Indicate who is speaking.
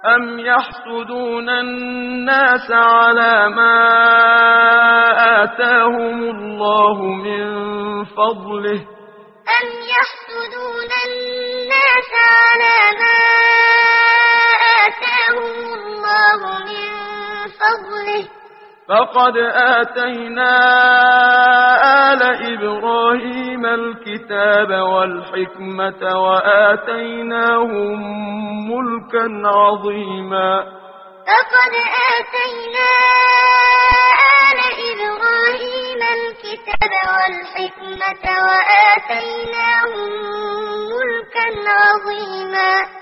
Speaker 1: أم يحسدون الناس على ما آتاهم الله من فضله
Speaker 2: أم يحسدون الناس على ما آتاهم الله من فضله
Speaker 1: فقد آتينا آل إبراهيم الكتاب والحكمة وآتيناهم ملكا عظيما
Speaker 2: فقد آتينا آل إبراهيم الكتاب والحكمة وآتيناهم ملكا عظيما